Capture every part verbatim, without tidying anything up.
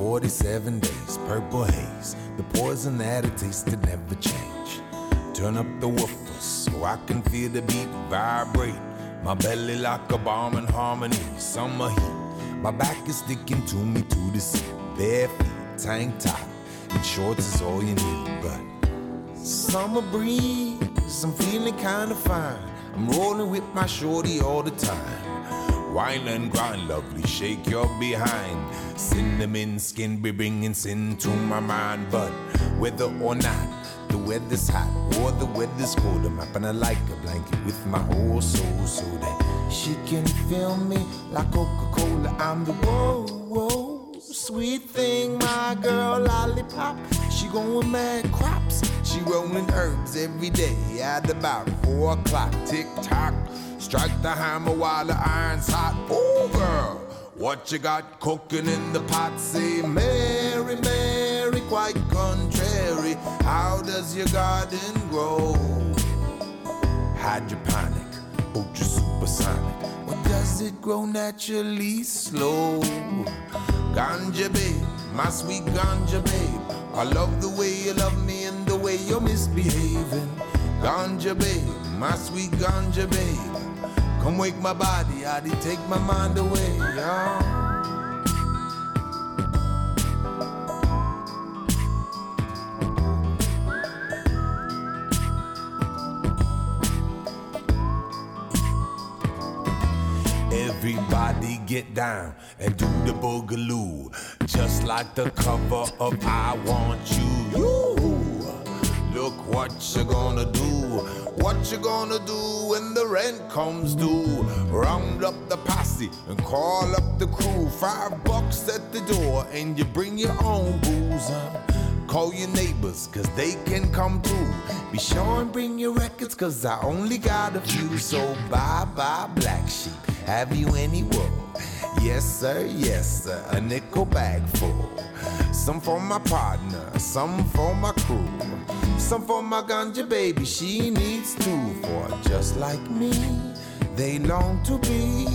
forty-seven days, purple haze, the poison that it tastes to never change. Turn up the woofer so I can feel the beat vibrate. My belly like a bomb in harmony, summer heat. My back is sticking to me to the seat. Bare feet, tank top, and shorts is all you need. But summer breeze, I'm feeling kinda fine. I'm rolling with my shorty all the time. Wine and grind, lovely, shake your behind. Cinnamon skin be bringing sin to my mind. But whether or not the weather's hot or the weather's cold, I'm wrapping her like a blanket with my whole soul, so that she can feel me like Coca-Cola. I'm the whoa, whoa, sweet thing, my girl, lollipop. She going mad crops. She rolling herbs every day at about four o'clock. Tick-tock, strike the hammer while the iron's hot. Oh, girl, what you got cooking in the pot? Say, Mary, Mary, quite contrary. How does your garden grow? Hydroponic, ultra supersonic. Or does it grow naturally slow? Ganja babe, my sweet ganja babe. I love the way you love me and the way you're misbehaving. Ganja babe, my sweet ganja babe. Come wake my body, I did take my mind away, y'all. Everybody get down and do the boogaloo, just like the cover of I Want You. You, look what you gonna do, what you gonna do when the rent comes due. Round up the posse and call up the crew. Five bucks at the door and you bring your own booze. Call your neighbors, cause they can come too. Be sure and bring your records, cause I only got a few. So bye bye black sheep, have you any wool? Yes sir, yes sir, a nickel bag full. Some for my partner, some for my crew. Some for my ganja baby, she needs two. For just like me, they long to be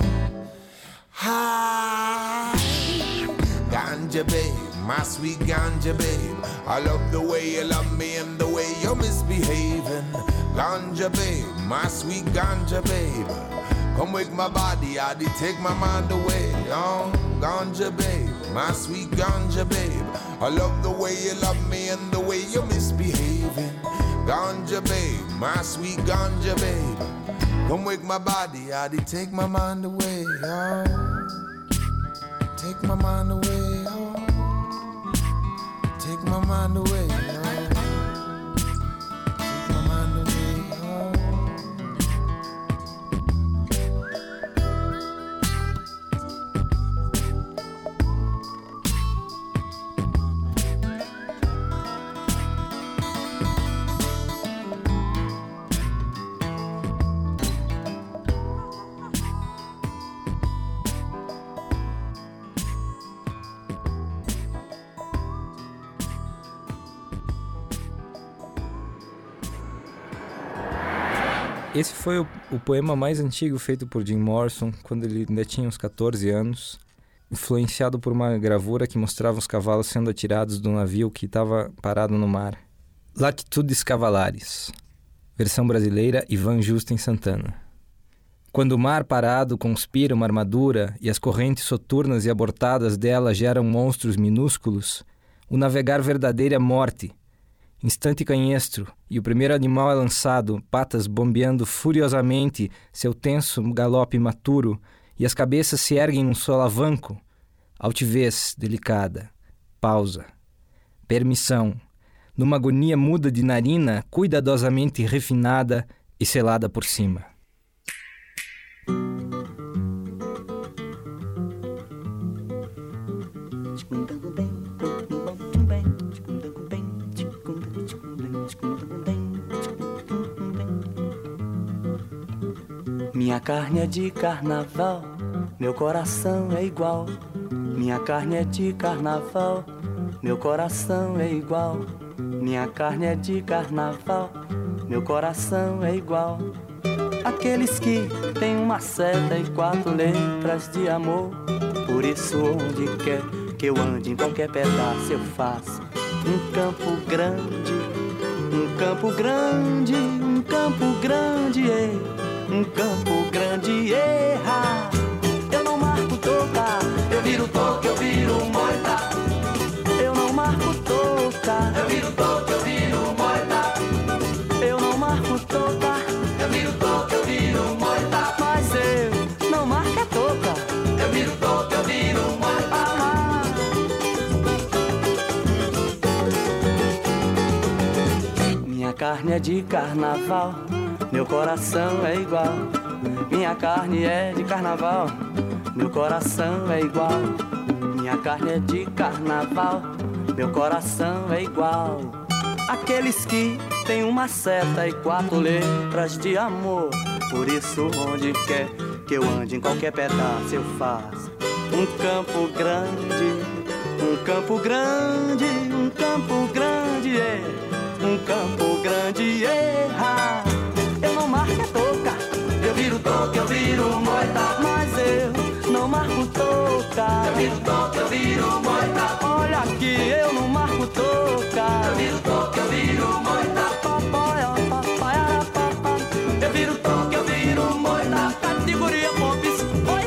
high. Ganja babe, my sweet ganja babe. I love the way you love me and the way you're misbehaving. Ganja babe, my sweet ganja babe. Come wake my body, I did take my mind away. Oh, ganja babe, my sweet ganja babe. I love the way you love me and the way you're misbehaving. Ganja babe, my sweet ganja babe. Come wake my body, I did take my mind away. Oh, take my mind away. Oh, take my mind away. Oh, take my mind away. Esse foi o, o poema mais antigo feito por Jim Morrison, quando ele ainda tinha uns catorze anos, influenciado por uma gravura que mostrava os cavalos sendo atirados do navio que estava parado no mar. Latitudes Cavalares, versão brasileira, Ivan Justen Santana. Quando o mar parado conspira uma armadura e as correntes soturnas e abortadas dela geram monstros minúsculos, o navegar verdadeiro é morte, instante canhestro, e o primeiro animal é lançado, patas bombeando furiosamente seu tenso galope maturo, e as cabeças se erguem num solavanco. Altivez delicada, pausa, permissão, numa agonia muda de narina, cuidadosamente refinada e selada por cima. Minha carne é de carnaval, meu coração é igual. Minha carne é de carnaval, meu coração é igual. Minha carne é de carnaval, meu coração é igual. Aqueles que têm uma seta e quatro letras de amor. Por isso onde quer que eu ande em qualquer pedaço eu faço um campo grande, um campo grande, um campo grande, é, um campo grande, erra. Eu não marco toca, eu viro toca, eu viro moita. Eu não marco toca, eu viro toca, eu viro moita. Eu não marco toca, eu viro toca, eu viro moita. Mas eu não marco a toca, eu viro toca, eu viro moita. Minha carne é de carnaval, meu coração é igual. Minha carne é de carnaval, meu coração é igual. Minha carne é de carnaval, meu coração é igual. Aqueles que tem uma seta e quatro letras de amor. Por isso onde quer que eu ande, em qualquer pedaço eu faço um campo grande, um campo grande, um campo grande, é, um campo grande, erra. Eu não marco a toca, eu viro toca, eu viro moita. Mas eu não marco toca, eu viro toca, eu viro moita. Olha aqui, eu não marco toca, eu viro toca, eu viro moita. Papai, ó, papai, ó, papai. Eu viro toca, eu viro moita. Categoria Pops, oi.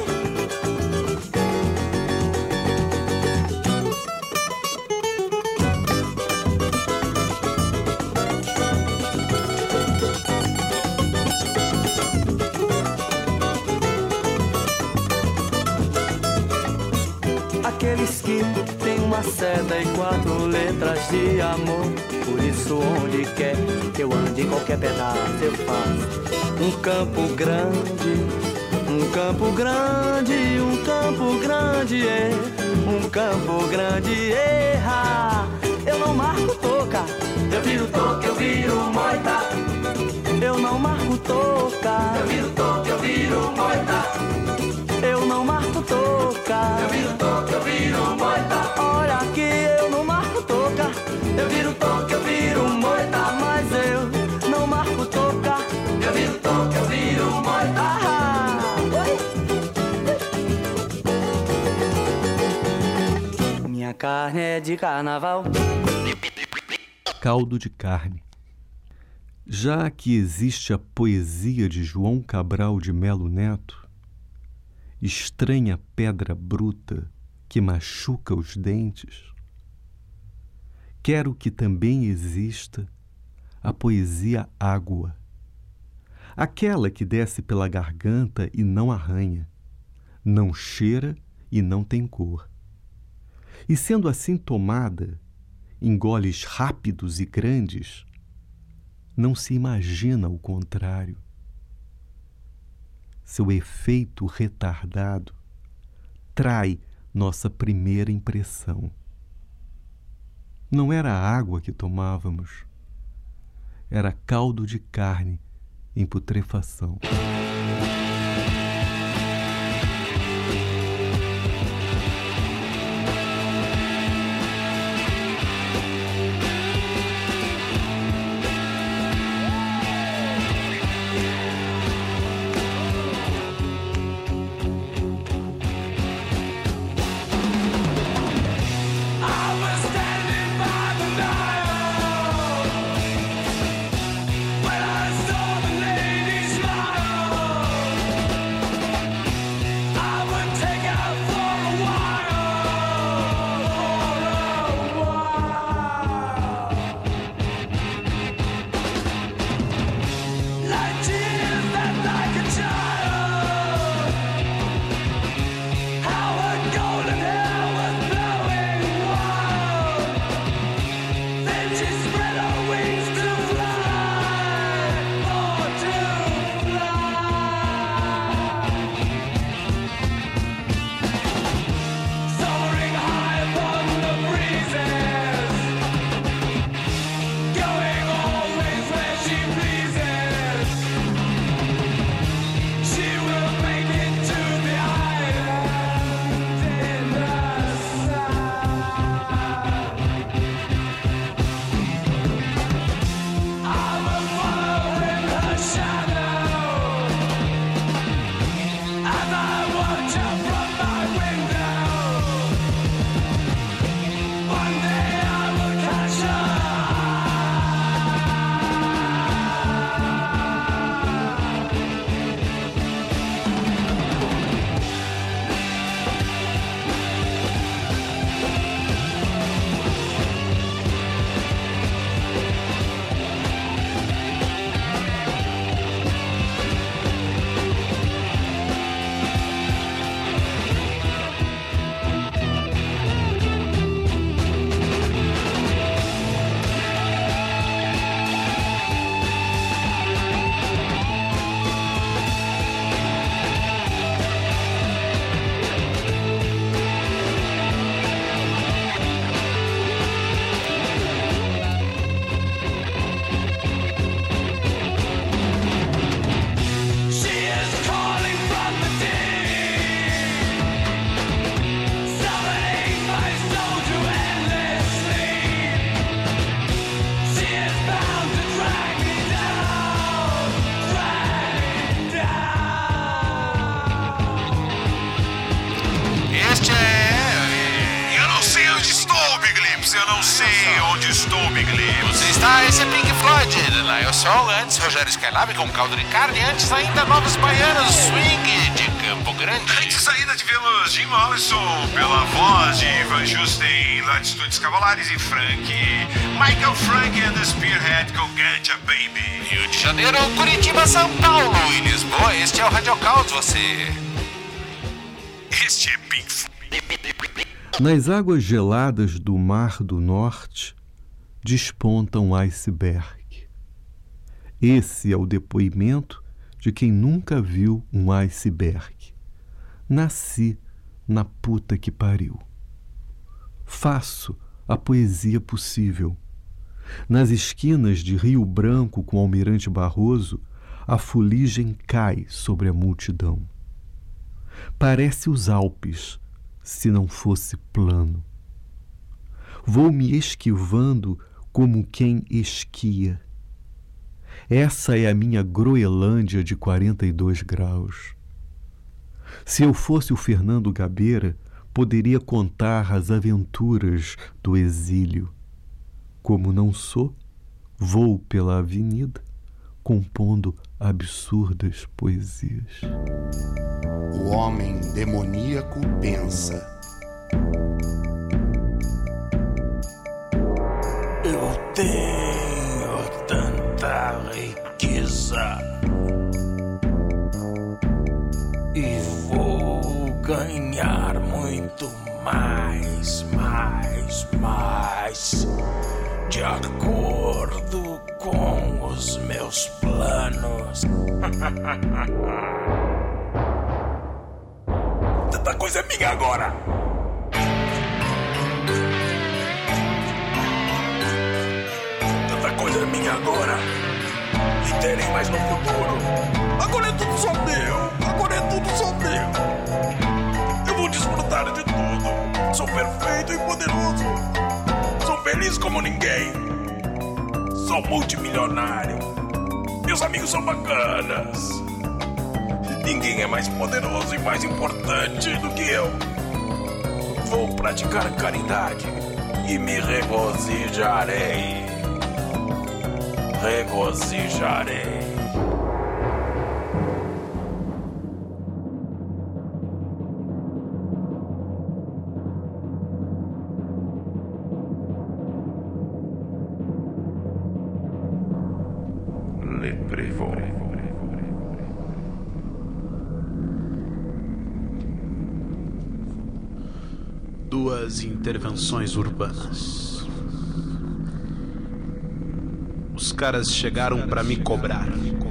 Aqueles que tem uma seda e quatro letras de amor. Por isso onde quer que eu ande, em qualquer pedaço eu faço um campo grande, um campo grande, um campo grande, é, um campo grande, erra. Eu não marco toca, eu viro toca, eu viro moita. Eu não marco toca, eu viro toca, eu viro moita. Eu não marco toca, eu viro toca, eu viro moita. Olha aqui, eu não marco toca, eu viro toca, eu viro moita. Mas eu não marco toca, eu viro toca, eu viro moita. Ah, oi. Minha carne é de carnaval. Caldo de carne. Já que existe a poesia de João Cabral de Melo Neto, estranha pedra bruta que machuca os dentes, quero que também exista a poesia água, aquela que desce pela garganta e não arranha, não cheira e não tem cor. E sendo assim tomada, em goles rápidos e grandes, não se imagina o contrário. Seu efeito retardado trai nossa primeira impressão. Não era a água que tomávamos, era caldo de carne em putrefação. When I saw the lady smile Pipes, eu não sei onde estou, Big Lips. Você está, esse é Pink Floyd, lá eu sou, antes Rogério Skylab com caldo de carne, antes ainda Novos Baianos, swing de Campo Grande. Antes ainda tivemos Jim Morrison pela voz de Van Justen, Latitudes Cavalares e Frank, Michael Frank and the Spearhead com Ganja Baby. Rio de Janeiro, Curitiba, São Paulo e Lisboa, este é o Rádio Caos, você... Este é Pink Floyd. Nas águas geladas do Mar do Norte, desponta um iceberg. Esse é o depoimento de quem nunca viu um iceberg. Nasci na puta que pariu. Faço a poesia possível. Nas esquinas de Rio Branco com Almirante Barroso, a fuligem cai sobre a multidão. Parece os Alpes, se não fosse plano. Vou me esquivando como quem esquia. Essa é a minha Groenlândia de quarenta e dois graus. Se eu fosse o Fernando Gabeira, poderia contar as aventuras do exílio. Como não sou, vou pela avenida, compondo absurdas poesias. O homem demoníaco pensa: eu tenho tanta riqueza e vou ganhar muito mais, mais, mais, de acordo com os meus planos. Tanta coisa é minha agora. Tanta coisa é minha agora e terei mais no futuro. Agora é tudo só meu. Agora é tudo só meu. Eu vou desfrutar de tudo. Sou perfeito e poderoso. Sou feliz como ninguém. Sou multimilionário. Meus amigos são bacanas. Ninguém é mais poderoso e mais importante do que eu. Vou praticar caridade e me regozijarei. Regozijarei. Le Prévost. Duas intervenções urbanas. Os caras chegaram pra me cobrar.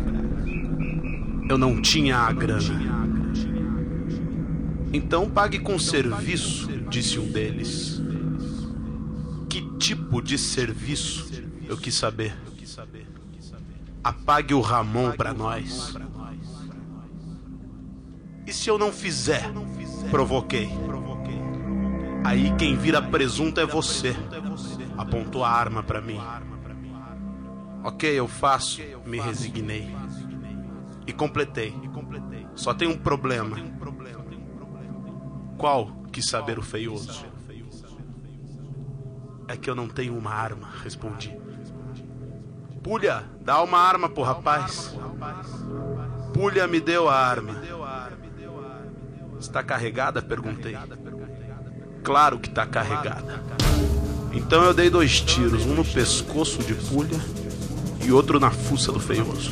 Eu não tinha a grana. Então pague com serviço, disse um deles. Que tipo de serviço? Eu quis saber. Apague o Ramon pra nós. E se eu não fizer? Provoquei. Aí quem vira presunto é você. Apontou a arma pra mim. Ok, eu faço. Me resignei. E completei. Só tem um problema. Qual? Quis saber o feioso. É que eu não tenho uma arma, respondi. Pulha, dá uma arma pro rapaz. Pulha me deu a arma. Está carregada? Perguntei. Claro que tá carregada. Então eu dei dois tiros, um no pescoço de Pulha e outro na fuça do feioso.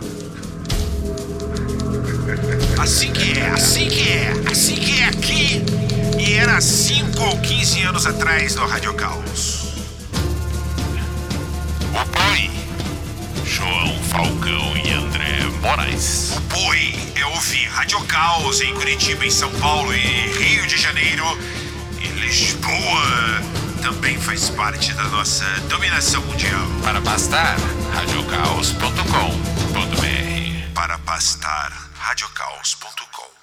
Assim que é, assim que é, assim que é aqui. E era cinco ou quinze anos atrás no Rádio Caos. O Boi, João Falcão e André Moraes. O Boi, eu ouvi Rádio Caos em Curitiba, em São Paulo e Rio de Janeiro. E Lisboa também faz parte da nossa dominação mundial. Para pastar, rádio caos ponto com ponto b r. Para pastar, rádio caos ponto com.